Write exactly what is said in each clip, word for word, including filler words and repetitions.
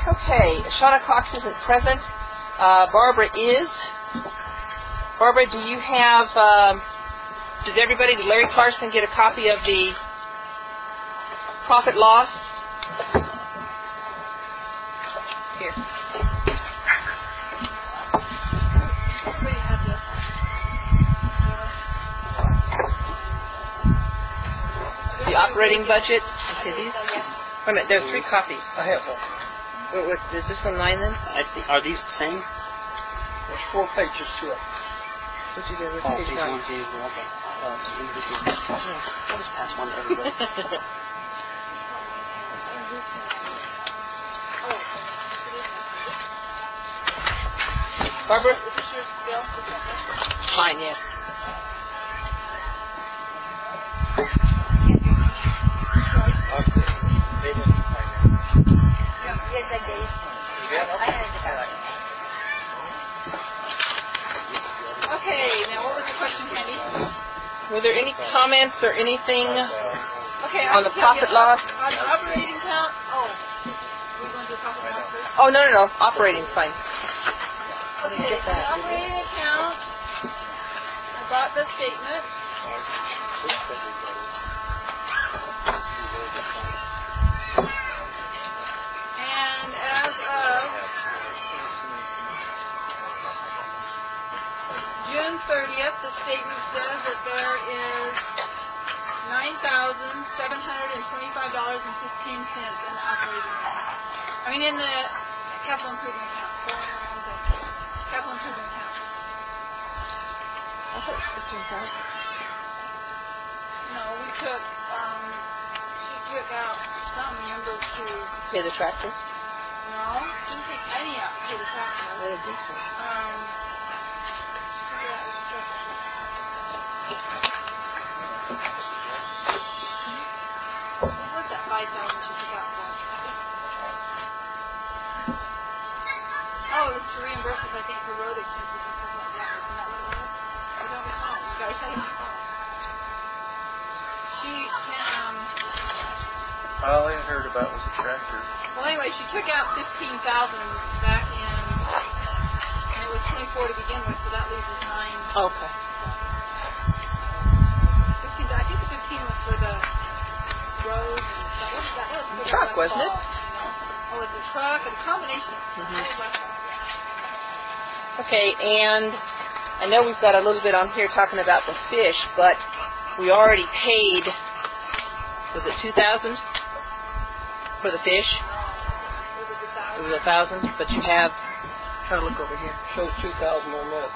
Okay, Shauna Cox isn't present. Uh, Barbara is. Barbara, do you have, um, did everybody, did Larry Carson get a copy of the profit loss? Here. The operating budget. Okay, these. Wait a minute, there are three copies. I have one. Wait, wait, is this one mine then? I think, are these the same? There's four pages to it. What'd you do with Oh, page page one? one, page one, okay. Uh, so we just, I'll just pass one to everybody. Barbara? Is this your bill? Mine, yes. Yes, I did. Okay, now what was the question, Candy? Were there any comments or anything Okay, on the profit loss? On the operating count, oh, we're going to do profit loss first? Oh, no, no, no. Operating, fine. Okay, Get the that. operating account, I got the statement. And as of June thirtieth, the statement says that there is nine thousand seven hundred twenty-five dollars and fifteen cents in the operating account. I mean, in the capital improvement account. Capital improvement account. I thought it was fifteen thousand. No, we took, um, she took out some number to, Pay the tractor? no, didn't take any out to the tractor. I didn't think so. Um, figure out which tractor. What was that five thousand she took out for? Oh, it was to reimburse us, I think, for road expenses and stuff like that. Isn't that what it was? I don't recall. You guys, I don't recall. She can't, um, All I heard about was a tractor. well, anyway, she took out fifteen thousand back in, and it was twenty-four to begin with, so that leaves us nine. Okay. fifteen, I think the fifteen was for the road and stuff. What was that? What was The truck, wasn't it? You know? Oh, it was the truck, and a combination. Mhm. What was that? Okay, and I know we've got a little bit on here talking about the fish, but we already paid, was it two thousand for the fish? It was a It thousand. was a thousand, but you have, try to look over here. Shows two thousand on that.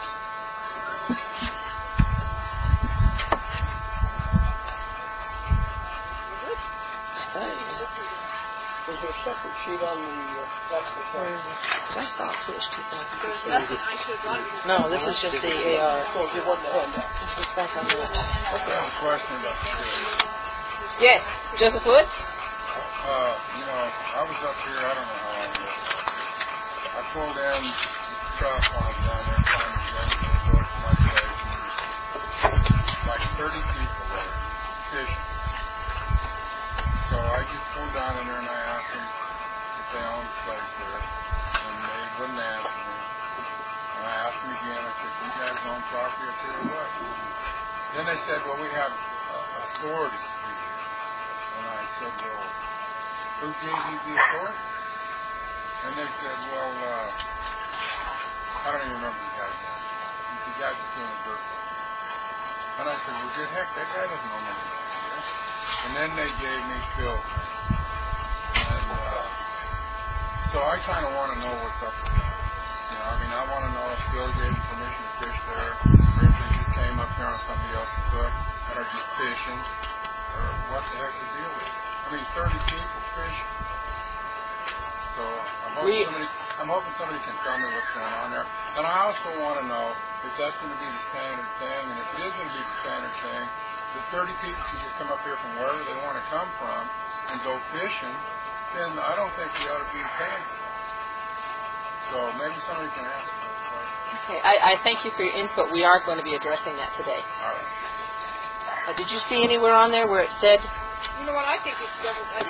Was there a separate sheet on the uh, that's the Where same? is it? I saw fish two thousand. There's nothing I should have brought you. No, this is just the A R. So it wasn't a handout. This is back on the I have a question about the fish. Yes, Joseph Wood? Uh, you know, I was up here, I don't know how long ago. I pulled in the trout ponds down there, trying to get to the door to my place, and there's like thirty people there fishing. So I just pulled down in there and I asked them if they owned the place there, and they wouldn't answer me. And I asked them again, I said, you guys own property up here or what? Then they said, well, we have uh, authority to be here. And I said, well, who gave you the authority? And they said, well, uh, I don't even remember the guy's name. The guy was doing a dirt work. And I said, well, good heck, that guy doesn't own anything here. And then they gave me Phil. And uh, so I kind of want to know what's up with that. You know, I mean, I want to know if Phil gave him permission to fish there, or if they just came up here on somebody else's hook, and are just fishing, or what the heck the deal is. I mean, thirty people fishing. So I'm hoping, We- somebody, I'm hoping somebody can tell me what's going on there. And I also want to know if that's going to be the standard thing, and if it is going to be the standard thing, the thirty people can just come up here from wherever they want to come from and go fishing, then I don't think we ought to be paying for that. So maybe somebody can answer those questions. Okay, I, I thank you for your input. We are going to be addressing that today. All right. Uh, did you see anywhere on there where it said, You know what? I think it's double. I think it's in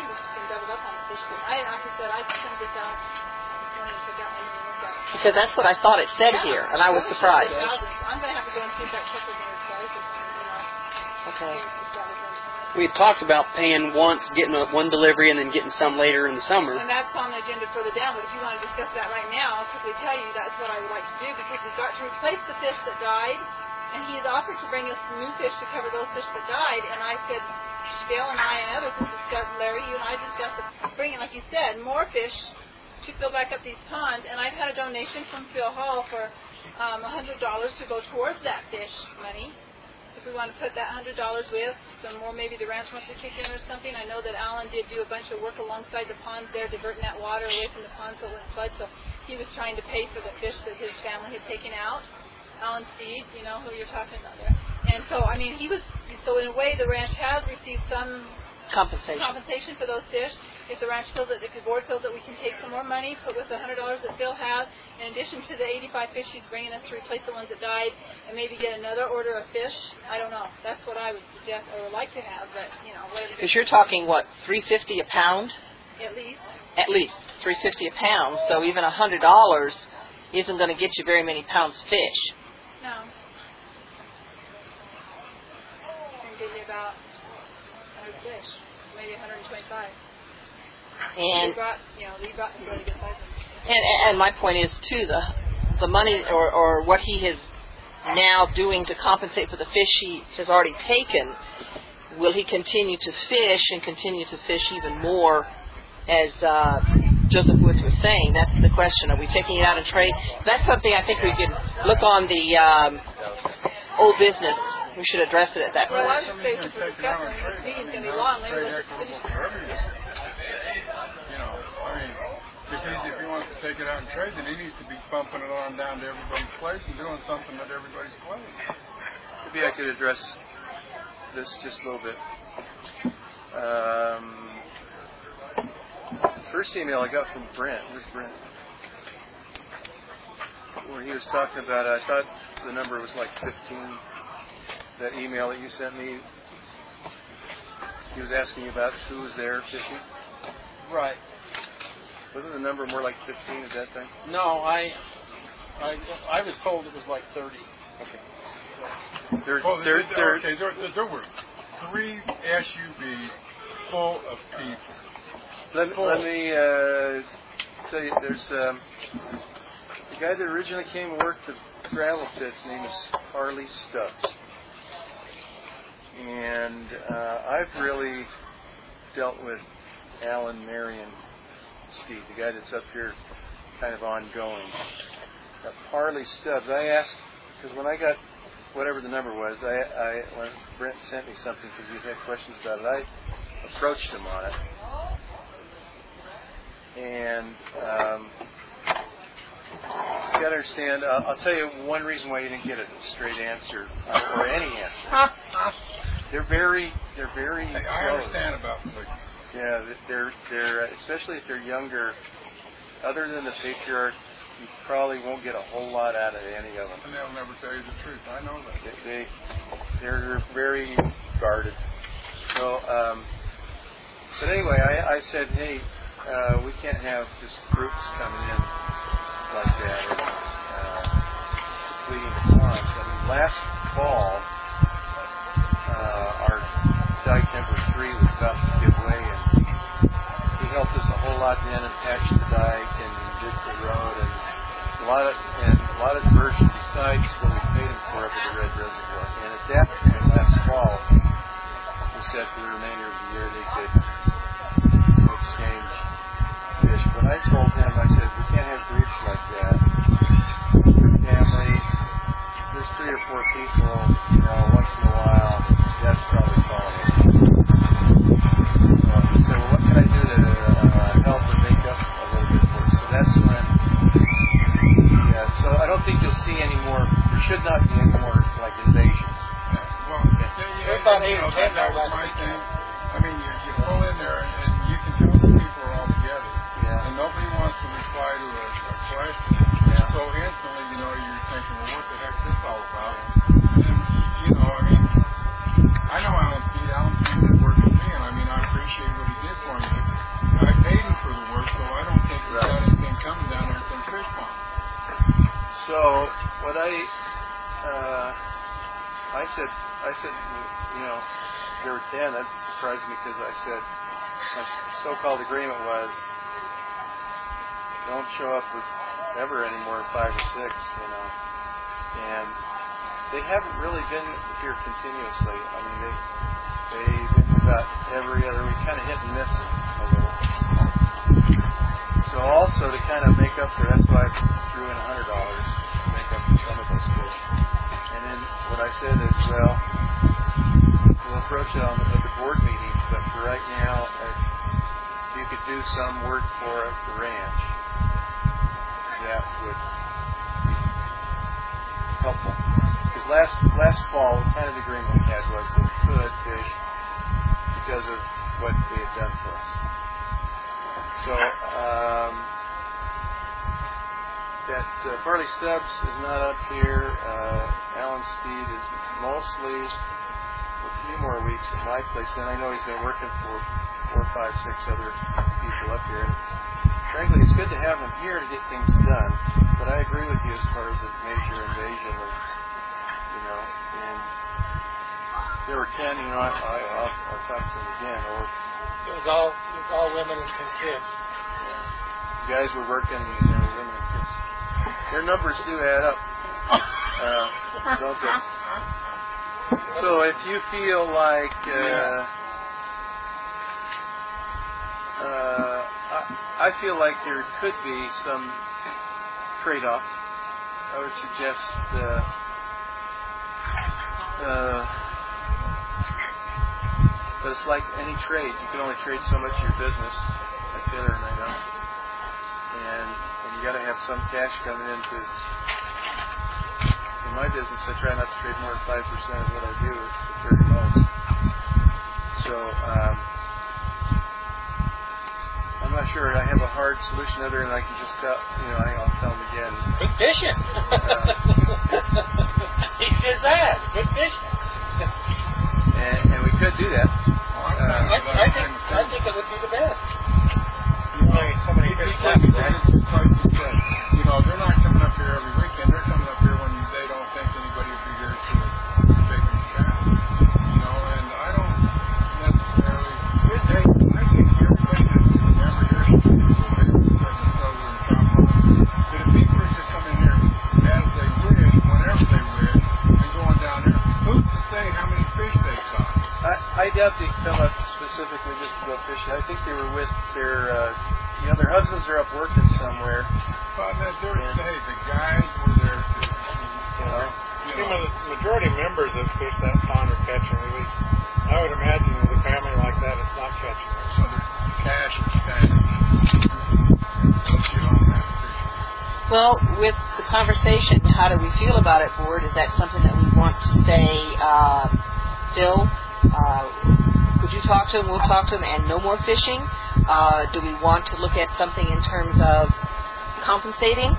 doubled up on the fish. But I, like I said, I sent this out this morning and took out my new look at it. Because that's what I thought it said Yeah. here, and I was surprised. I'm going to have to go and see if that check was in his place or something, you know. Okay. See if that was in his place. We had talked about paying once, getting a, one delivery, and then getting some later in the summer. And that's on the agenda further down, but if you want to discuss that right now, I'll quickly tell you that's what I would like to do, because we've got to replace the fish that died, and he has offered to bring us new fish to cover those fish that died, and I said, Dale and I and others have discussed, Larry, you and I discussed bringing, like you said, more fish to fill back up these ponds, and I've had a donation from Phil Hall for um, one hundred dollars to go towards that fish money. If we want to put that one hundred dollars with some more, maybe the ranch wants to kick in or something. I know that Alan did do a bunch of work alongside the ponds there, diverting that water away from the ponds so it wouldn't flood, so he was trying to pay for the fish that his family had taken out. Alan Steed, you know who you're talking about there. And so, I mean, he was, so in a way the ranch has received some Compensation. compensation for those fish. If the ranch feels that, if the board feels that we can take some more money, put with the one hundred dollars that Phil has, in addition to the eighty-five fish he's bringing us to replace the ones that died, and maybe get another order of fish, I don't know. That's what I would suggest, or would like to have, but, you know, whatever. Because you're talking, what, three fifty a pound? At least. At least three fifty a pound. So even one hundred dollars isn't going to get you very many pounds of fish. No. Can get you about one hundred fish, maybe one hundred twenty-five. And we brought, you know, we brought some really good sizes. And, and my point is, too, the the money or, or what he is now doing to compensate for the fish he has already taken, will he continue to fish and continue to fish even more, as uh, Joseph Woods was saying? That's the question. Are we taking it out in trade? That's something I think we could look on the um, old business. We should address it at that Well, point. I was saying, we're discussing, this meeting's going to be long. Maybe we'll just finish. You know, I mean, if he, if he wants to take it out and trade, then he needs to be bumping it on down to everybody's place and doing something at everybody's place. Maybe I could address this just a little bit. Um, first email I got from Brent. Where's Brent? Where he was talking about, I thought the number was like fifteen. That email that you sent me, he was asking about who was there fishing. Right. Wasn't the number more like fifteen at that time? No, I, I, I was told it was like thirty. Okay. There, Well, there, there, there, okay, there, there were three S U Vs full of people. let, let me uh, tell you, there's um, the guy that originally came and worked the gravel pits. His name is Harley Stubbs. And uh, I've really dealt with Alan, Marion, Steve, the guy that's up here kind of ongoing. Uh, Harley Stubbs, I asked, because when I got whatever the number was, I, I when Brent sent me something because we had questions about it, I approached him on it. And um, you got to understand, uh, I'll tell you one reason why you didn't get a straight answer, uh, or any answer. They're very, they're very Hey, I close. understand about the Yeah, they're, they're, especially if they're younger, other than the patriarch, you probably won't get a whole lot out of any of them. and they'll never tell you the truth. I know that. They, they they're very guarded. So, um, but anyway, I, I said, hey, uh, we can't have just groups coming in like that, and, uh, depleting the ponds. I mean, last fall, uh, our dike number three was about to give way, and he helped us a whole lot then and patched the dike and did the road and a lot of and a lot of diversion besides what we paid him for up at the Red Reservoir. And at that point last fall, we said for the remainder of the year they could exchange fish. But I told him, I said, we can't have groups like that. Family, there's three or four people, you know, once in a while, that's probably calling it. So he said, well, what can I do to uh, help or make up a little bit for it? So that's when, yeah, so I don't think you'll see any more, there should not be any more, like, invasions. Yeah. Well, yeah, yeah, It's about you eight know, or ten that, that was last my weekend. thing. I mean, you, you pull in there and, and you can tell the people are all together. Yeah. And nobody wants to reply to a, a question. Yeah. So instantly, you know, you're thinking, well, what the heck is this all about? And then, you know, I mean, I know Alan Speed. Alan Speed did work with me, and I mean, I appreciate what he did for me. But I, uh, I said, I said, you know, there were ten. That surprised me because I said my so-called agreement was don't show up with ever any more than five or six, you know. And they haven't really been here continuously. I mean, they they've been about every other week, kind of hit and miss a little. So also to kind of make up for, that's why I threw in a hundred dollars to make up for some of those fish. And then what I said is, well, we'll approach it on the, at the board meeting, but for right now, if you could do some work for the ranch, that would be helpful. Because last last fall, the kind of agreement we had was that we could fish because of what they had done for us. So um, that uh, Farley Stubbs is not up here. Uh, Alan Steed is mostly a few more weeks at my place. Then I know he's been working for four, five, six other people up here. And frankly, it's good to have them here to get things done. But I agree with you as far as a major invasion of, you know, and there were ten. You know, I, I, I'll, I'll talk to them again. Or It was all it was all women and kids. yeah, you guys were working, and there were women and kids. Their numbers do add up, uh, don't they? So if you feel like uh, uh, I, I feel like there could be some trade-off, I would suggest uh, uh, but it's like any trade. You can only trade so much of your business. I Taylor and I know. And, and you got to have some cash coming into. In my business, I try not to trade more than five percent of what I do at the very most. So um, I'm not sure I have a hard solution other than I can just tell, you know, I'll tell them again. Good fishing. Uh, he says that. Good fishing. and, and we could do that. I, I think I think it would be the best. You know, somebody fish like that. You know, they're not coming up here every weekend. They're coming up here when they don't think anybody will be here to take them cast. You know, and I don't necessarily. Hey, I think everybody has to remember here to do themselves in the top line. That if people are just coming here as they wish, whenever they wish, and going down there, who's to say how many fish they caught? I, I doubt they come up specifically just to go fishing. I think they were with their, uh, you know, their husbands are up working somewhere. But they're yeah. Hey, the guys were there to, You know, you See, know. the majority of members that fish that pond are catch and release. I would imagine with a family like that, it's not catching. So there's cash and cash. Let's get on that fish. Well, with the conversation, how do we feel about it, board? Is that something that we want to say, uh, Phil, uh, could you talk to him? We'll talk to him, and no more fishing? Uh, do we want to look at something in terms of compensating?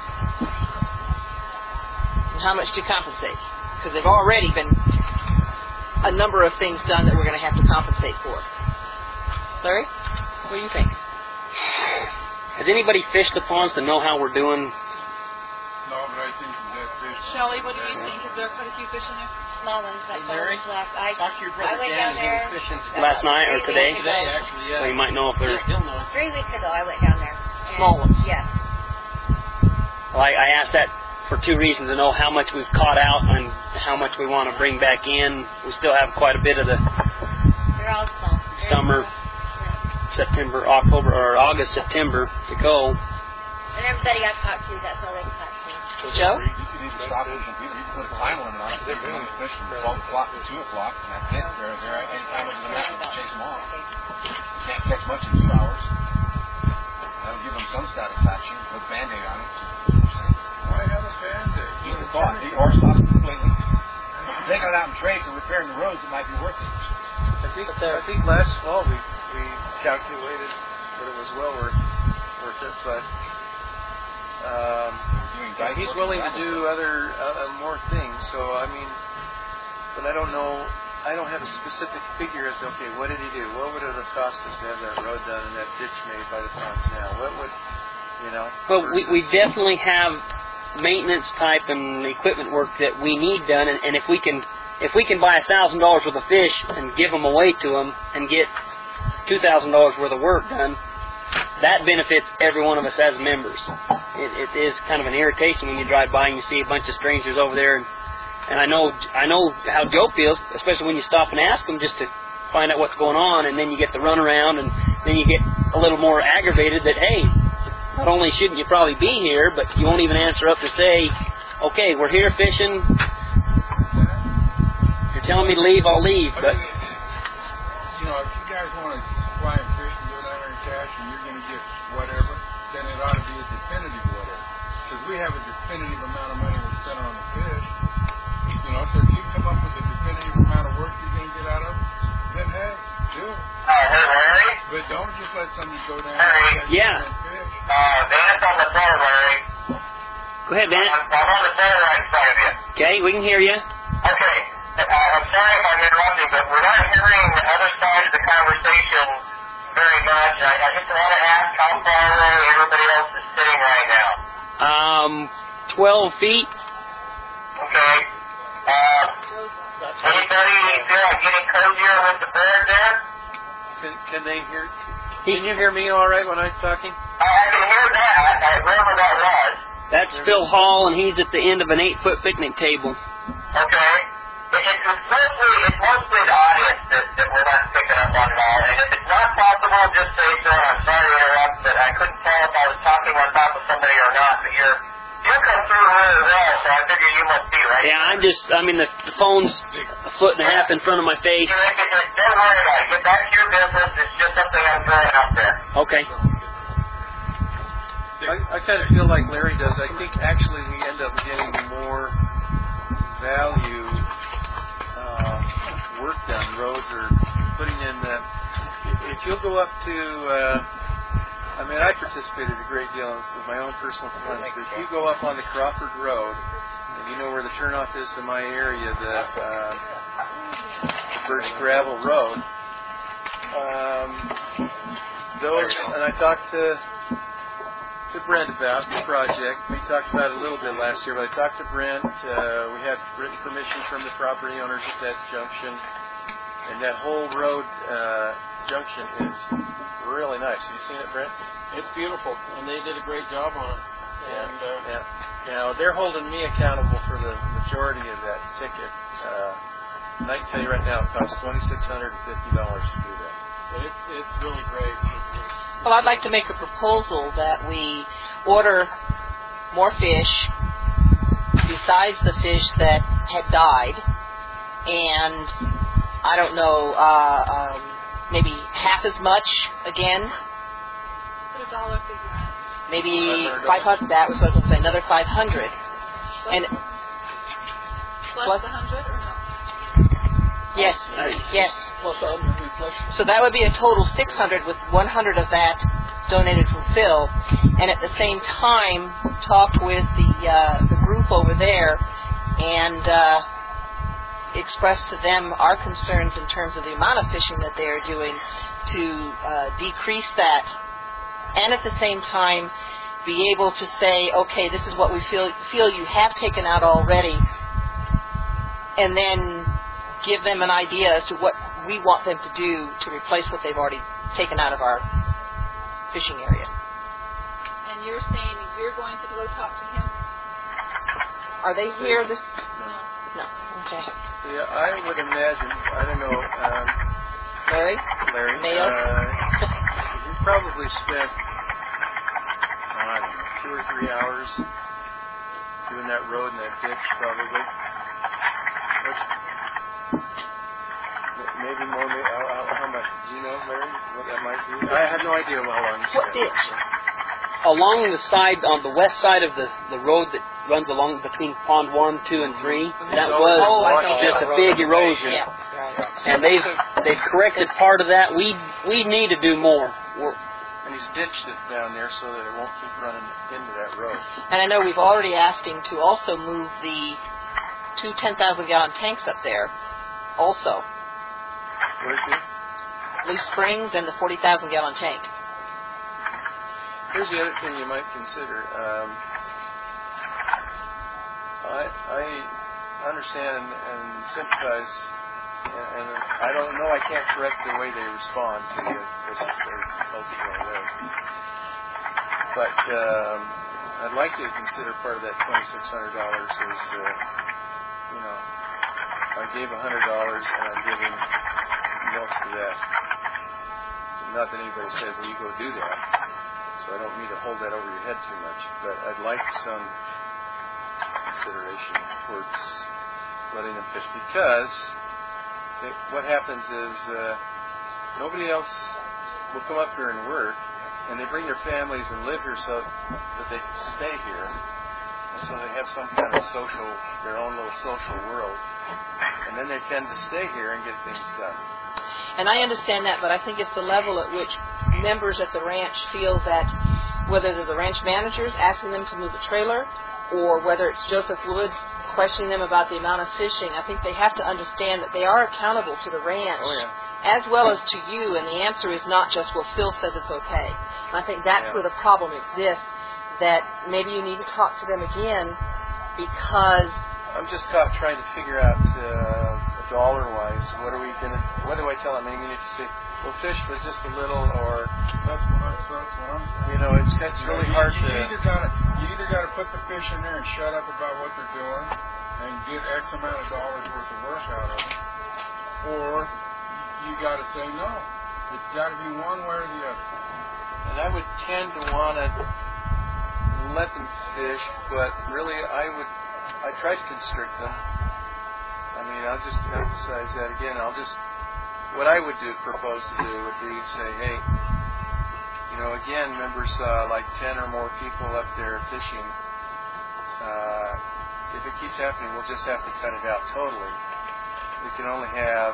And how much do you compensate? Because there have already been a number of things done that we're going to have to compensate for. Larry, what do you think? Has anybody fished the ponds to know how we're doing? No, but I think that fish. Shelley, what do you think? Is there quite a few fish in there? Small ones that Hey, Larry, fell last. I, talk to your I brother went Dan. down He there was fishing last night or three today. weeks ago. actually, yeah. So you might know if they're. He'll know. Three weeks ago, I went down there. And Small ones. Yes. Well, I, I asked that for two reasons: to know how much we've caught out and how much we want to bring back in. We still have quite a bit of the They're all small. They're summer, small. September, October, or August, September to go. And everybody got caught too. That's all they caught too. Joe? You can even stop it. You can put a time limit on it. They're doing the fish from twelve o'clock to two o'clock, and that's it. They're there any time of the night to chase them off. You can't catch much in two hours. That'll give them some satisfaction. Put a Band-Aid on it. Why have a Band-Aid? Just a thought. Or stop it completely. If they got out and trade for repairing the roads, it might be worth it. I think I think last fall we we calculated that it was well worth worth it, but um, Doing he's willing to do other uh, more things. So I mean, but I don't know. I don't have a specific figure as to, okay, what did he do? What would it have cost us to have that road done and that ditch made by the ponds now? What would, you know? Well, we, we versus- definitely have maintenance type and equipment work that we need done, and, and if we can if we can buy a thousand dollars worth of fish and give them away to them and get two thousand dollars worth of work done, that benefits every one of us as members. It, it is kind of an irritation when you drive by and you see a bunch of strangers over there, and, and I know I know how Joe feels, especially when you stop and ask them just to find out what's going on, and then you get the runaround, and then you get a little more aggravated that, hey, not only shouldn't you probably be here, but you won't even answer up to say, okay, we're here fishing. You're telling me to leave, I'll leave. But you know, if you guys want to fly and fish and go down there and catch, and you're going to get whatever, then it ought to be a definitive whatever. Because we have a definitive amount of money we're spending on the fish. You know, so if you come up with a definitive amount of work you're going to get out of it, then hey, do it. Uh, hey, Larry? But don't just let somebody go down Larry? and catch Yeah. and fish. Uh, Dan's on the phone, Larry. go ahead, Dan. I'm, I'm on the phone right in front of you. Okay, we can hear you. Okay. Uh, I'm sorry if I'm interrupting, but we're not hearing the other side of the conversation very much. I, I just want to ask how far away everybody else is sitting right now. Um, twelve feet. Okay. Uh, anybody feel like getting cozier with the bird there? Can, can they hear? Can you hear me all right when I'm talking? I, I can hear that. I, wherever that was. That's Phil Hall, and he's at the end of an eight-foot picnic table. Okay. It, it's, it's mostly it's mostly the audience that, that we're not picking up on at all. And if it's not possible, just say so. I'm sorry to interrupt, but I couldn't tell if I was talking on top of somebody or not. But you're you come through really well, so I figure you must be right. Yeah, I'm just, I mean, the, the phone's a foot and a half in front of my face. Don't worry about it. Get back to your business. It's just something I'm throwing out there. Okay. I, I kind of feel like Larry does. I think actually we end up getting more value uh, work done, roads or putting in the. If you'll go up to, uh, I mean, I participated a great deal with my own personal funds. But if you go up on the Crawford Road, and you know where the turnoff is to my area, the, uh, the Birch Gravel Road. Um, those, and I talked to. to Brent about the project. We talked about it a little bit last year, but I talked to Brent. Uh, we had written permission from the property owners at that junction. And that whole road uh, junction is really nice. Have you seen it, Brent? It's beautiful, and they did a great job on it. And uh, yeah. Now, they're holding me accountable for the majority of that ticket. Uh, and I can tell you right now, it costs two thousand six hundred fifty dollars to do that. but it's, it's really great. Well, I'd like to make a proposal that we order more fish besides the fish that had died, and I don't know, uh, um, maybe half as much again. Put a dollar figure on it. Maybe five hundred. That was what I was going to say. Another five hundred. Plus, And plus, plus the hundred or no? yes, yes. So that would be a total six hundred, with one hundred of that donated from Phil, and at the same time talk with the uh, the group over there and uh, express to them our concerns in terms of the amount of fishing that they are doing to uh, decrease that, and at the same time be able to say, okay, this is what we feel feel you have taken out already, and then give them an idea as to what we want them to do to replace what they've already taken out of our fishing area. And you're saying you're going to go talk to him? Are they here? This No. no. Okay. Yeah, I would imagine. I don't know, um, Larry. Larry. Mayo? Uh, you probably spent, oh, I don't know, two or three hours doing that road and that ditch, probably. What's, maybe more. Maybe, how, how, how much? Do you know, Larry, what that might be? I have no idea how long you What spent. ditch? Along the side, on the west side of the, the road that runs along between Pond one, two, and three, that was Oh, I know. just a big erosion. Yeah. Right. And they've they've corrected part of that. We we need to do more. We're, And he's ditched it down there so that it won't keep running into that road. And I know we've already asked him to also move the two ten thousand gallon tanks up there also. Where's he? Loose Springs and the forty thousand gallon tank. Here's the other thing you might consider. Um, I I understand and, and sympathize, and, and I don't know. I can't correct the way they respond to you. This is their cultural way. But um, I'd like you to consider part of that twenty-six hundred dollars as, uh, you know, I gave one hundred dollars and I'm giving most of that. Not that anybody said, well, you go do that. So I don't mean to hold that over your head too much. But I'd like some consideration towards letting them fish, because it, what happens is uh, nobody else will come up here and work, and they bring their families and live here so that they can stay here, and so they have some kind of social, their own little social world, and then they tend to stay here and get things done. And I understand that, but I think it's the level at which members at the ranch feel that whether they're the ranch managers asking them to move a trailer, or whether it's Joseph Woods questioning them about the amount of fishing, I think they have to understand that they are accountable to the ranch, oh, yeah. as well as to you, and the answer is not just, well, Phil says it's okay. And I think that's yeah. where the problem exists, that maybe you need to talk to them again, because... I'm just caught trying to figure out, uh, dollar-wise, what are we going to... What do I tell them? I mean, if you say, well, fish for just a little, or... That's what, I'm, that's what I'm saying. You know, it's, it's really you, hard you to... Either gotta, you either got to put the fish in there and shut up about what they're doing and get X amount of dollars worth of work out of it, or you got to say no. It's got to be one way or the other. And I would tend to want to let them fish, but really I would... I try to constrict them. I mean, I'll just emphasize that again. I'll just... What I would do, propose to do would be say, hey, you know, again, members saw like ten or more people up there fishing. Uh, if it keeps happening, we'll just have to cut it out totally. We can only have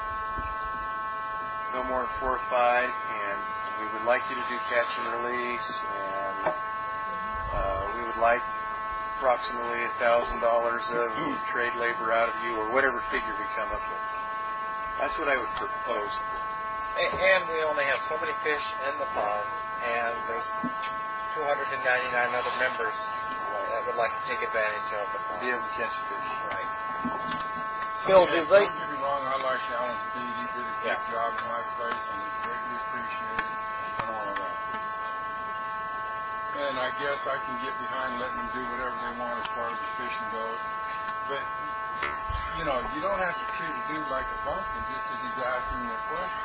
no more than four or five, and we would like you to do catch and release, and uh, we would like approximately a thousand dollars of trade labor out of you, or whatever figure we come up with. That's what I would propose. And we only have so many fish in the pond, and there's two hundred ninety-nine other members that would like to take advantage of the pond. Be able to catch fish. Right. Phil, do they... Don't get me wrong, I like Alan Speed. He did a good Yeah. job in my place, and he's greatly appreciated, and all of that. And I guess I can get behind letting them do whatever they want as far as the fishing goes. But, you know, you don't have to treat a dude like a bumpkin just as he's asking you a question.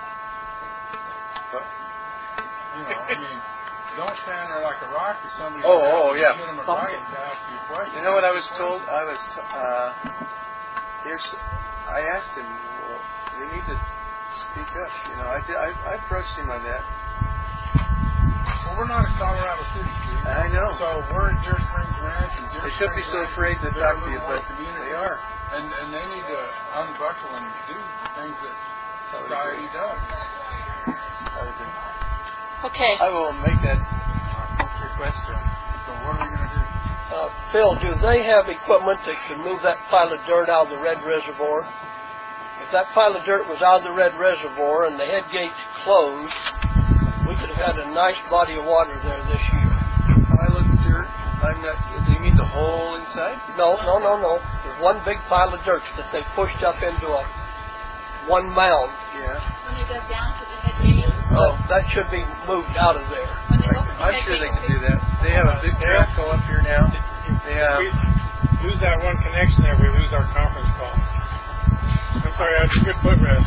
But, you know, I mean, don't stand there like a rock to somebody Oh, that oh, has yeah. legitimate right to ask you a question. you know what I was told? I was, t- uh, here's, I asked him, well, they need to speak up. You know, I, did, I, I approached him on that. Well, we're not in Colorado City, Steve. I know. So we're at Deer Springs Ranch, and Deer They should be Springs so Ranch, afraid to they're talk a to you, little more but community. they are. And and they need to unbuckle and do the things that society does. I would agree. Okay. I will make that request to him. So what are we going to do? Uh, Phil, do they have equipment that can move that pile of dirt out of the red reservoir? If that pile of dirt was out of the red reservoir and the head gates closed, we could have had a nice body of water there this year. Pile of dirt? I'm not. Do you mean the hole inside? No, no, no, no. There's one big pile of dirt that they pushed up into a one mound. Yeah. When they go down to the head gate, Oh. That, that should be moved out of there. when they open the I'm head sure gate, they can do that. They have a big track go up here now. They have. We lose that one connection there, we lose our conference call. I'm sorry, I had a good footrest.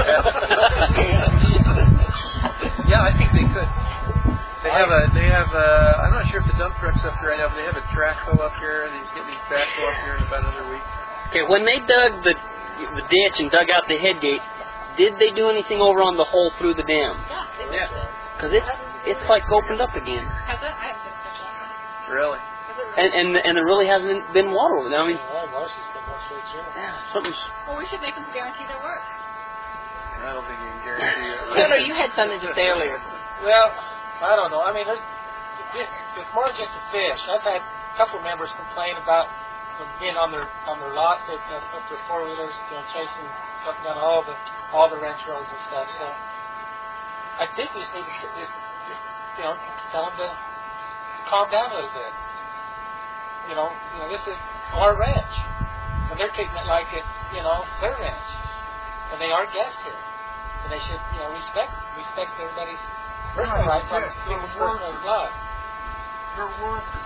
Yeah, I think they could. They have a. They have a. I'm not sure if the dump truck's up here right now, but they have a track go up here, and he's getting his backhoe up here in about another week. Okay, when they dug the the ditch and dug out the head gate, did they do anything over on the hole through the dam? yeah, they Yeah. yeah. Because it's it's like opened up again, Has it? I haven't been to that. Really? Has it really? and and and there really hasn't been water over there. I mean, yeah, something's. Well, we should make them guarantee their work. I don't think you can guarantee it. Taylor, you had something to say earlier. Well, I don't know. I mean, there's, it's more just a fish. I've had a couple members complain about them being on their on their lots, up, up their four wheelers, you know, chasing up and down all the all the ranch roads and stuff. So I think we just need to just, just you know tell them to calm down a little bit. You know, you know this is our ranch. And they're treating it like it's, you know, their ranch. And they are guests here. And they should, you know, respect respect everybody's personal Right, rights on yes, people's they're personal workers. lives. They're workers.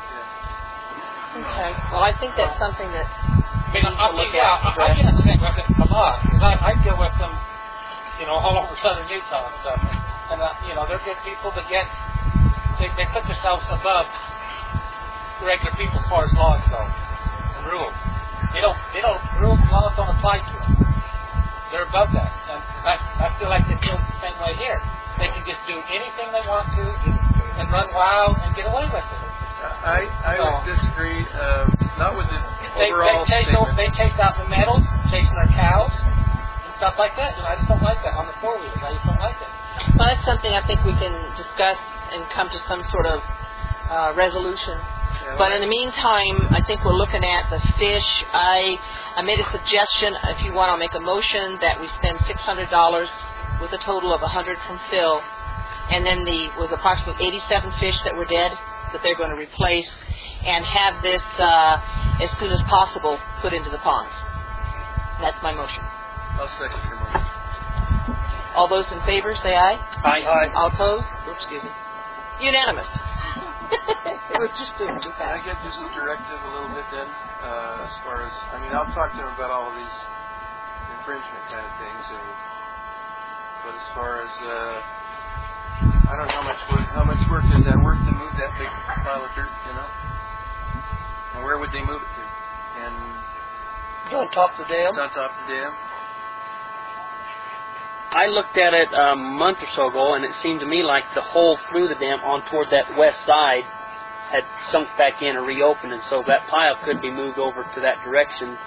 Okay. Well, I think that's something that I mean, we need I'll to look yeah, at. I, I get upset with it a lot because I, I deal with them, you know, all over southern Utah and stuff. And, uh, you know, they're good people, but yet they, they put themselves above the regular people as far as laws go and rules. They don't, they don't, rules and laws don't apply to them. They're above that. And I, I feel like they feel the same way here. They can just do anything they want to and run wild and get away with it. I, I would disagree, um, not with the They, overall they, chase statement. those, they chase out the metals, chasing their cows, and stuff like that. And I just don't like that on the four wheelers. I just don't like that. Well, that's something I think we can discuss and come to some sort of uh, resolution. Yeah, But in the meantime, I think we're looking at the fish. I I made a suggestion. If you want, I'll make a motion that we spend six hundred dollars with a total of one hundred dollars from Phil, and then the was approximately eighty-seven fish that were dead that they're going to replace, and have this uh, as soon as possible put into the ponds. That's my motion. I'll second your motion. All those in favor, say aye. Aye. Aye. All opposed? Oops, excuse me. Unanimous. It was just doing too Can I fast. get just a directive a little bit then, uh, as far as, I mean, I'll talk to them about all of these infringement kind of things, and but as far as, uh, I don't know how much work, how much work is that worth to move that big pile of dirt, you know? And where would they move it to? And It's on top of the dam. it's on top of the dam? I looked at it a month or so ago, and it seemed to me like the hole through the dam on toward that west side had sunk back in or reopened, and so that pile could be moved over to that direction,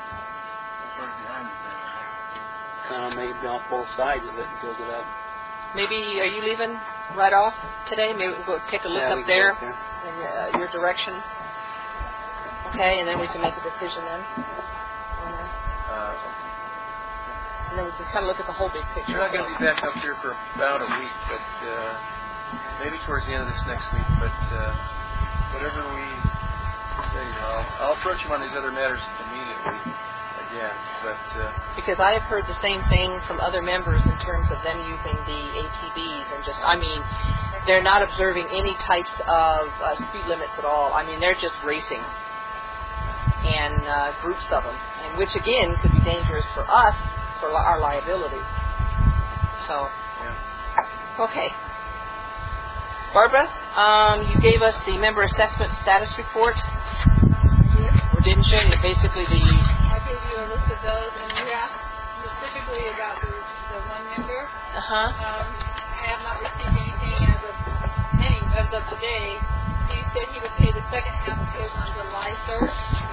kind of maybe on both sides of it and build it up. Maybe, are you leaving right off today? Maybe we can go take a look Yeah, we up can there go up in uh, your direction. Okay, and then we can make a decision then. on that. Uh, And then we can kind of look at the whole big picture. You're not going to be back up here for about a week, but uh, maybe towards the end of this next week. But uh, whatever we say, I'll, I'll approach him on these other matters immediately again. But uh, Because I have heard the same thing from other members in terms of them using the A T Vs and just, I mean, they're not observing any types of uh, speed limits at all. I mean, they're just racing, and uh, groups of them, and which again could be dangerous for us, for li- our liability. So, yeah. okay. Barbara, um, you gave us the member assessment status report, or didn't you? And basically the, I gave you a list of those, and you asked specifically about the, the one member. uh-huh. Um, I have not received anything as of any as of today. He said he would pay the second half of his on July third,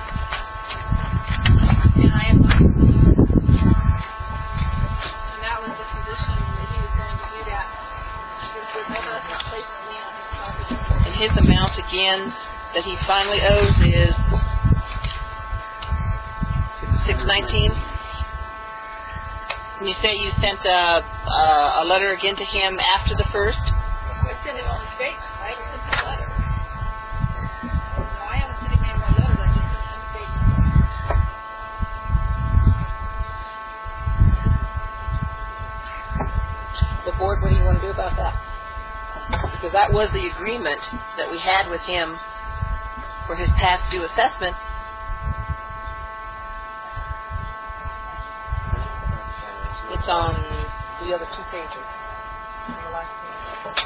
and I have not received it. And that was the condition that he was going to do that. Because the member has not placed a lien on his property. And his amount again that he finally owes is six nineteen. And you say you sent a, a, a letter again to him after the first? I sent him on the statement. I haven't sent him a letter. No, I haven't sent him any more letters. I just sent him a statement. The board, what do you want to do about that? Because that was the agreement that we had with him for his past due assessments. It's on the other two pages. On the last page.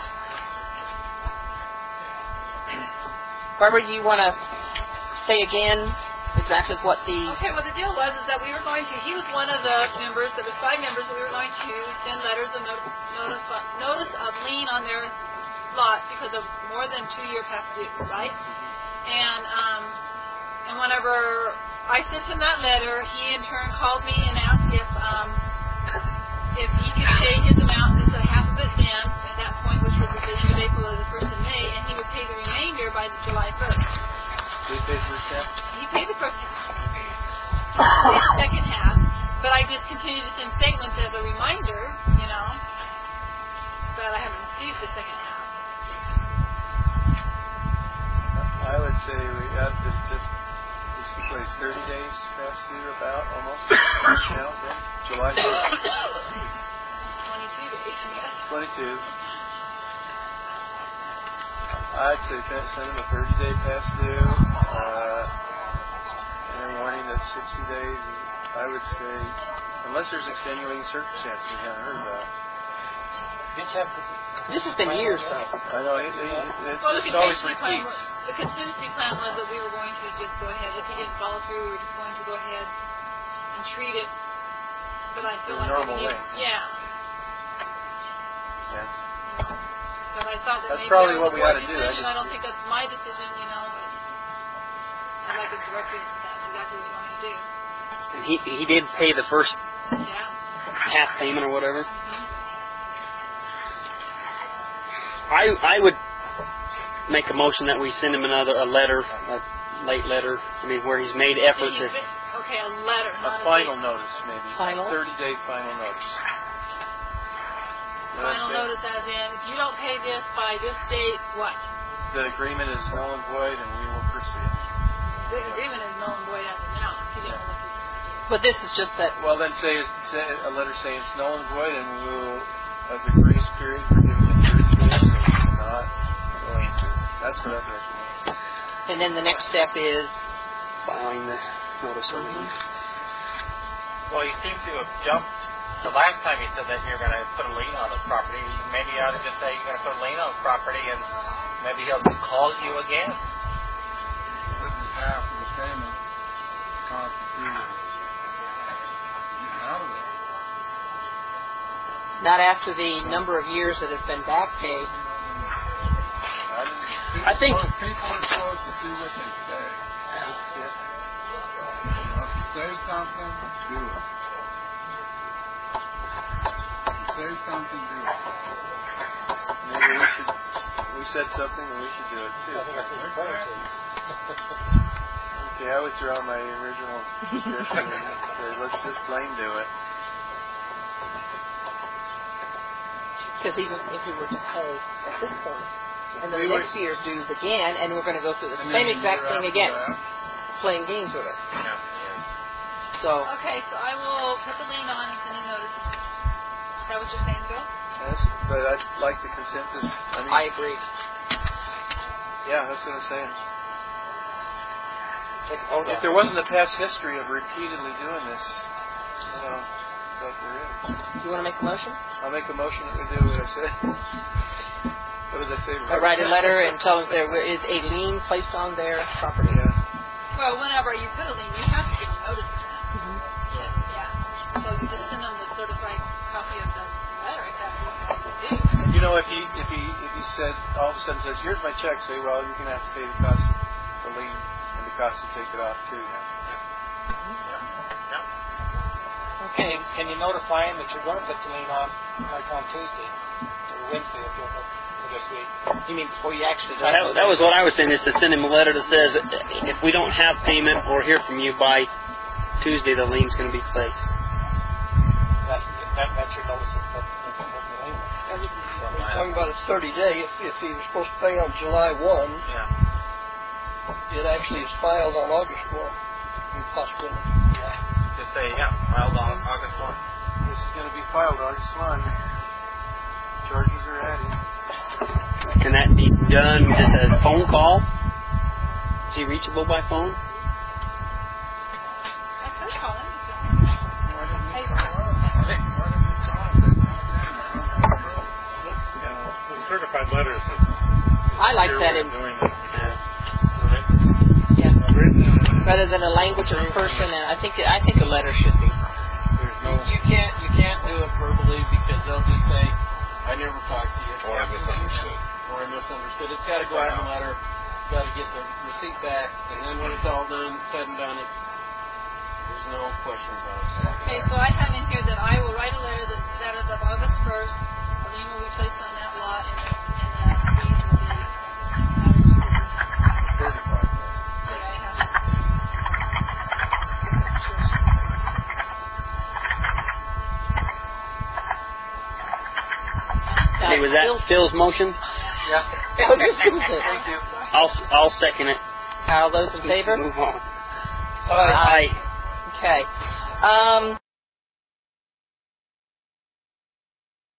Barbara, do you want to say again exactly what the... Okay, well, the deal was is that we were going to, he was one of the members, there was five members, that we were going to send letters of not- notice, notice of lien on their lot because of more than two year past due, right? And, um, and whenever I sent him that letter, he in turn called me and asked if, um, if he could pay his amount, just a half of it then, at that point, which was the end of April or the first of May, and he would pay the remainder by July first. Did he pay for his half? He paid the first half. He paid the second half, but I just continue to send statements as a reminder, you know, that I haven't received the second half. I would say we ought to just, we sixty plays thirty days past due, about almost now from July first. Twenty-two days, yes. Twenty-two. I'd say send them a thirty day past due, uh, and then warning that sixty days. Is, I would say, unless there's extenuating circumstances we haven't heard about. This has been years, though. I know it, it, it's, Well, the it's always contingency plan repeats. was- The contingency plan was that we were going to just go ahead. If he didn't follow through, we were just going to go ahead and treat it. But I feel In a like normal we need, way. yeah. Yeah. But I thought that That's maybe probably that was what a we board ought to do. I decision. just- I don't think that's my decision. You know, but I'd like to direct you. That's exactly what you want me to do. And he he did pay the first Yeah. half payment or whatever. I I would make a motion that we send him another a letter, a late letter. I mean, where he's made effort to. Okay, a letter, A not final a notice, maybe. Final? thirty day final notice. You know what I'm final saying? notice as in, if you don't pay this by this date, what? The agreement is null and void, and we will proceed. The agreement is null and void as of now. If you didn't look at But this is just that. Well, then say, say a letter saying it's null and void, and we'll, as a grace period, for giving it thirty days, so we're not going to. That's what I'd recommend. And then the next step is filing the notice of lien. Well, you seem to have jumped. The last time you said that you're going to put a lien on this property, maybe you ought to just say you're going to put a lien on the property, and maybe he'll call you again. Wouldn't half of the payment constitute getting out of it? not after the number of years that has been back paid. I think. People are supposed to do what they say. You know, if you say something, do it. If you say something, do it. Maybe we should. We said something, and we should do it too. Okay, I withdraw my original suggestion and say let's just blame do it. Because even if we were to pay at this point, and then We next were- year's dues again, and we're going to go through the And same then the exact year thing after again, that, playing games with it. Yeah. So, Okay, so I will put the lien on and send you notice. Is that what you're saying, Bill? Yes, but I'd like the consensus. I mean, I agree. yeah, that's what I'm saying. Take a vote If on there it. wasn't a past history of repeatedly doing this, you know, but there is. You want to make a motion? I'll make a motion that we do what I said. What did I say? I write a letter and tell them there is a lien placed on their property. Yeah. Well, whenever you put a lien, you have to give notice to them. Yeah. So you just send them the certified copy of the letter if that's what you do. You know, if he if he if he says all of a sudden says, "Here's my check," say, "Well, you're gonna have to pay the cost, the lien, and the cost to take it off too." Now. Okay, can you notify him that you're going to put the lien on, like on Tuesday or Wednesday if you're for this week? You mean before you actually do That, it? that was what I was saying, is to send him a letter that says if we don't have payment or hear from you by Tuesday, the lien's going to be placed. That's, that, that's your notice of, of, of the lien. We're talking about a thirty day. If, if he was supposed to pay on July first, Yeah. it actually is filed on August first. Possibility. Yeah. Just say, yeah, filed on August first. This is going to be filed August first. Charges are added. Can that be done just a phone call? Is he reachable by phone? I could call him. Why didn't you call us? Why didn't you call us? You know, the certified letters. I like that in, Doing it. yeah, Written in it. rather than a language of a person, and I think I think a letter should be. There's no. You can't you can't do it verbally because they'll just say, I never talked to you. Or I misunderstood. Or I misunderstood. It's got to go out in a letter. It's got to get the receipt back, and then when it's all done, said and done, it's there's no question about it. Okay, so I have in here that I will write a letter that, that is of August first. A lien will be placed on that lot, and the, and the fees will be added to the Certified. that I have. Now, Okay, was that Phil- Phil's motion? Yeah. Thank you. I'll I'll second it. All those in favor? Move on. Aye. Okay. Um,